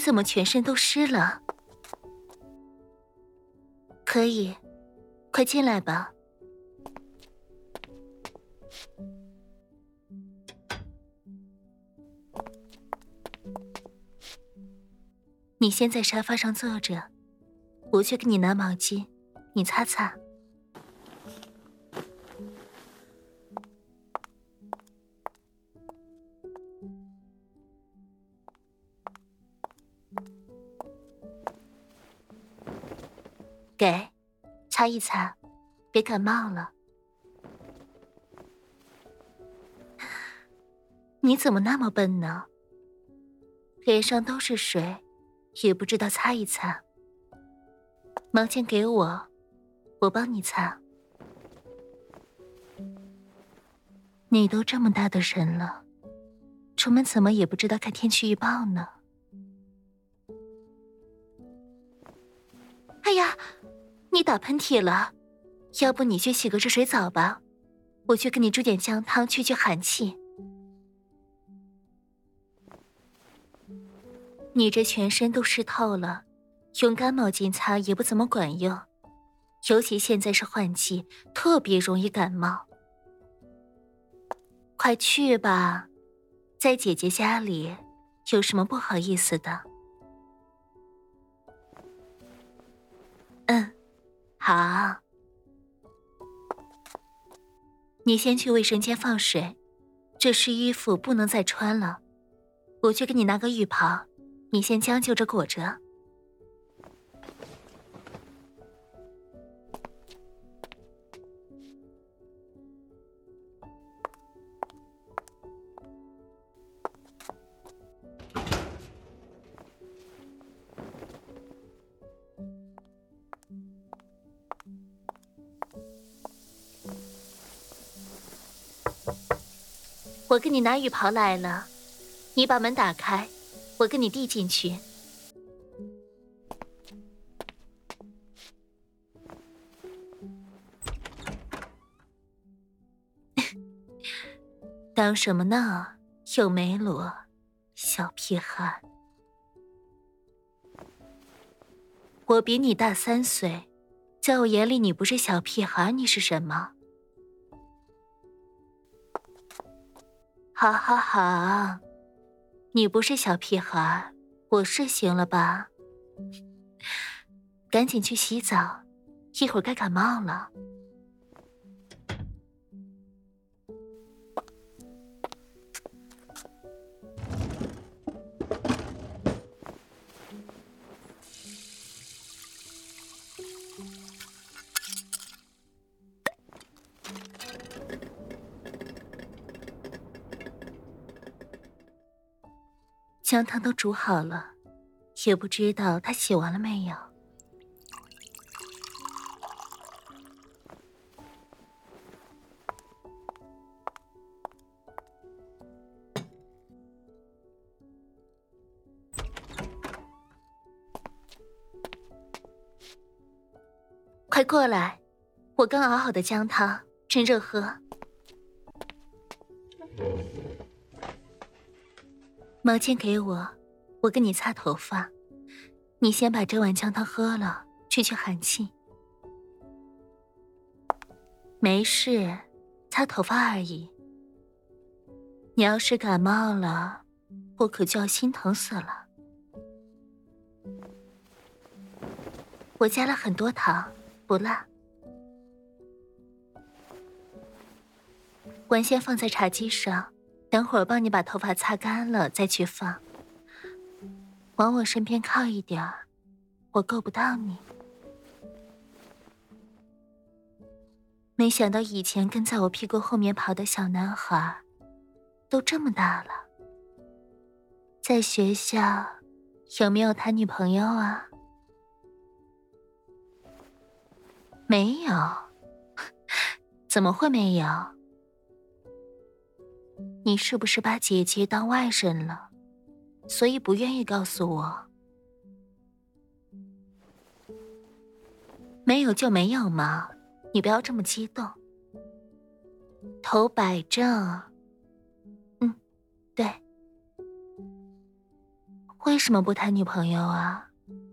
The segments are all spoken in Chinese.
怎么全身都湿了？可以，快进来吧。你先在沙发上坐着，我去给你拿毛巾，你擦擦。给，擦一擦，别感冒了。你怎么那么笨呢？脸上都是水，也不知道擦一擦。毛巾给我，我帮你擦。你都这么大的人了，出门怎么也不知道看天气预报呢？哎呀，你打喷嚏了，要不你去洗个热水澡吧，我去给你煮点姜汤去寒气。你这全身都湿透了，用干毛巾擦也不怎么管用，尤其现在是换季，特别容易感冒。快去吧，在姐姐家里，有什么不好意思的？好。你先去卫生间放水，这湿衣服不能再穿了。我去给你拿个浴袍，你先将就着裹着。我给你拿浴袍来了，你把门打开，我给你递进去。当什么呢？又没裸，小屁孩。我比你大3岁，在我眼里你不是小屁孩，你是什么？好好好，你不是小屁孩，我是行了吧？赶紧去洗澡，一会儿该感冒了。姜汤都煮好了，也不知道他洗完了没有。快过来，我刚熬好的姜汤，趁热喝。毛巾给我，我给你擦头发。你先把这碗姜汤喝了，去寒气。没事，擦头发而已。你要是感冒了，我可就要心疼死了。我加了很多糖，不辣。碗先放在茶几上，等会儿帮你把头发擦干了再去放。往我身边靠一点儿，我够不到你。没想到以前跟在我屁股后面跑的小男孩都这么大了。在学校有没有谈女朋友啊？没有。怎么会没有？你是不是把姐姐当外人了，所以不愿意告诉我？没有就没有嘛，你不要这么激动。头摆正。对。 为什么不谈女朋友啊？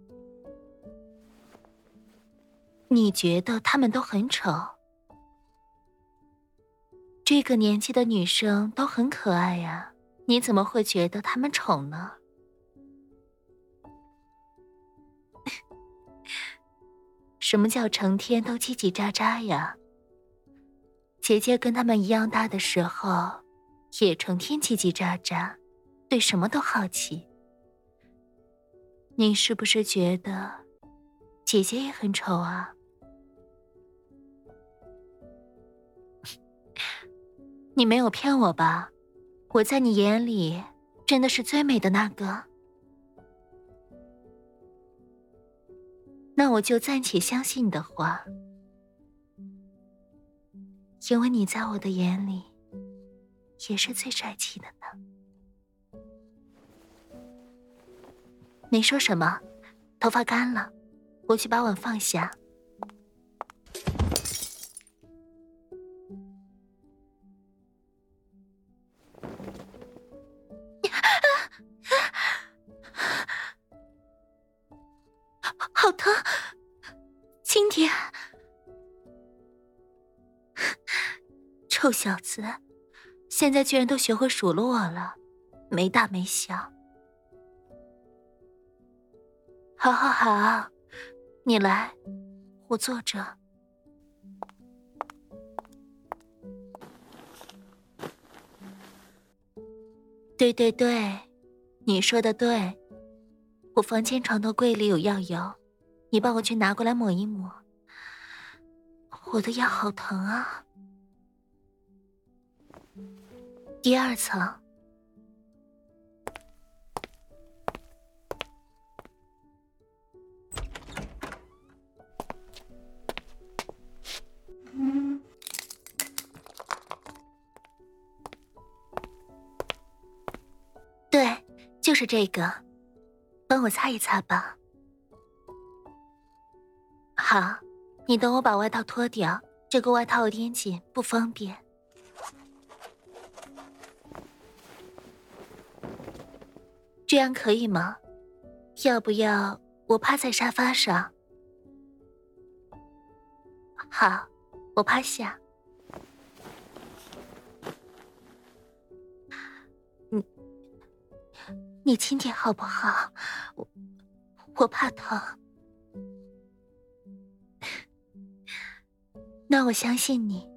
你觉得她们都很丑？这个年纪的女生都很可爱呀，你怎么会觉得她们丑呢？什么叫成天都叽叽喳喳呀？姐姐跟她们一样大的时候，也成天叽叽喳喳，对什么都好奇。你是不是觉得姐姐也很丑啊？你没有骗我吧？我在你眼里真的是最美的那个？那我就暂且相信你的话，因为你在我的眼里也是最帅气的呢。你说什么？头发干了，我去把碗放下。好疼，轻点。臭小子，现在居然都学会数落我了，没大没小。好好好，你来，我坐着。对对对，你说的对，我房间床头柜里有药油，你帮我去拿过来抹一抹。我的腰好疼啊。第二层。对，就是这个，帮我擦一擦吧。好，你等我把外套脱掉，这个外套有点紧，不方便。这样可以吗？要不要我趴在沙发上？好，我趴下。你轻点好不好？我怕疼。那我相信你。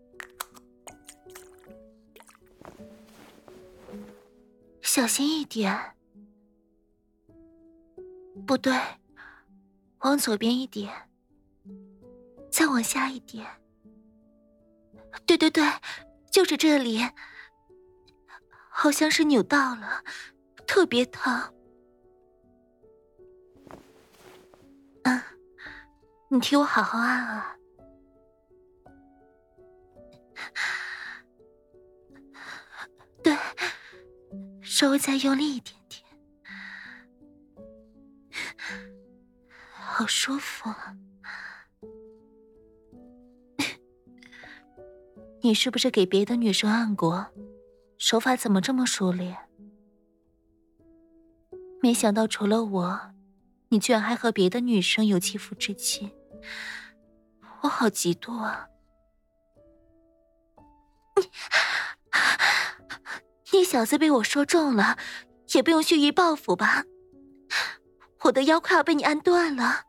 小心一点。不对，往左边一点，再往下一点。对对对，就是这里。好像是扭到了，特别疼。你替我好好按啊。对，稍微再用力一点点。好舒服啊。你是不是给别的女生按过？手法怎么这么熟练？没想到除了我，你居然还和别的女生有肌肤之亲，我好嫉妒啊！你小子被我说中了，也不用蓄意报复吧？我的腰快要被你按断了。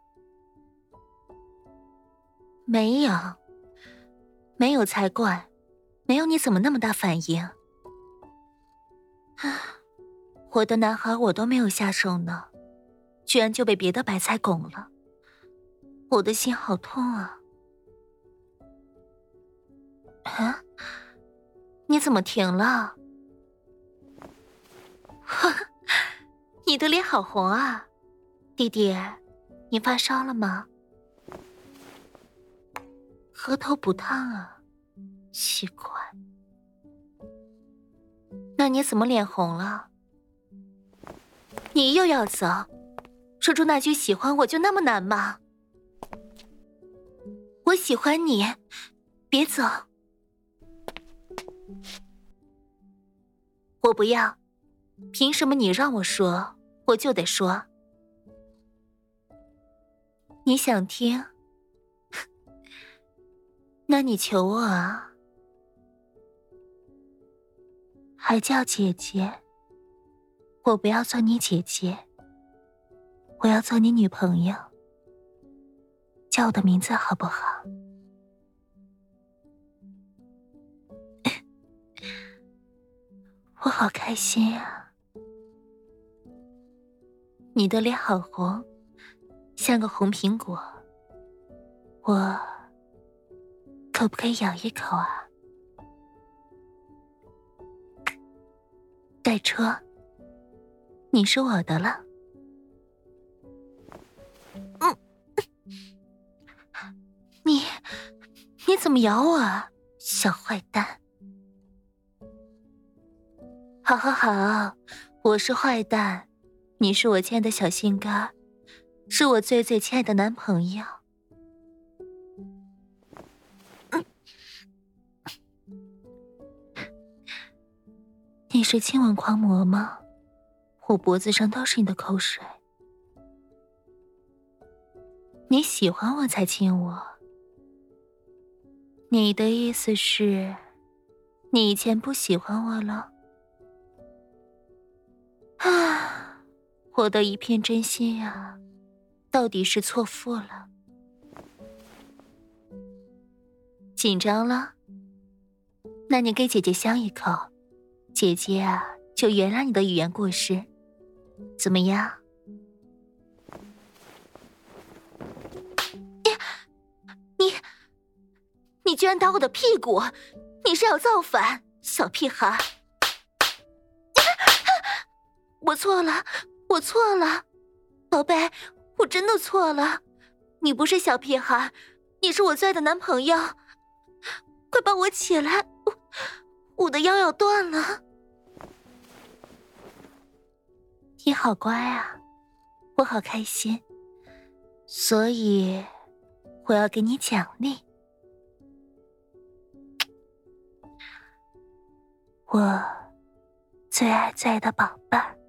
没有，没有才怪，没有你怎么那么大反应？我的男孩我都没有下手呢，居然就被别的白菜拱了，我的心好痛啊！啊，你怎么停了？你的脸好红啊，弟弟，你发烧了吗？额头不烫啊，奇怪。那你怎么脸红了？你又要走？说出那句喜欢我就那么难吗？我喜欢你，别走。我不要，凭什么你让我说， 我就得说。你想听？那你求我啊。还叫姐姐？我不要做你姐姐，我要做你女朋友。叫我的名字好不好？我好开心啊！你的脸好红，像个红苹果。我可不可以咬一口啊？盖车，你是我的了。你怎么咬我啊，小坏蛋！好好好，我是坏蛋，你是我亲爱的小心肝，是我最最亲爱的男朋友。你是亲吻狂魔吗？我脖子上都是你的口水。你喜欢我才亲我。你的意思是，你以前不喜欢我了？啊，我的一片真心呀，到底是错付了。紧张了？那你给姐姐香一口，姐姐啊，就原谅你的语言过失，怎么样？你居然打我的屁股！你是要造反，小屁孩！我错了，我错了，宝贝，我真的错了。你不是小屁孩，你是我最爱的男朋友。快帮我起来，我的腰要断了。你好乖啊，我好开心，所以我要给你奖励。我最爱最爱的宝贝儿。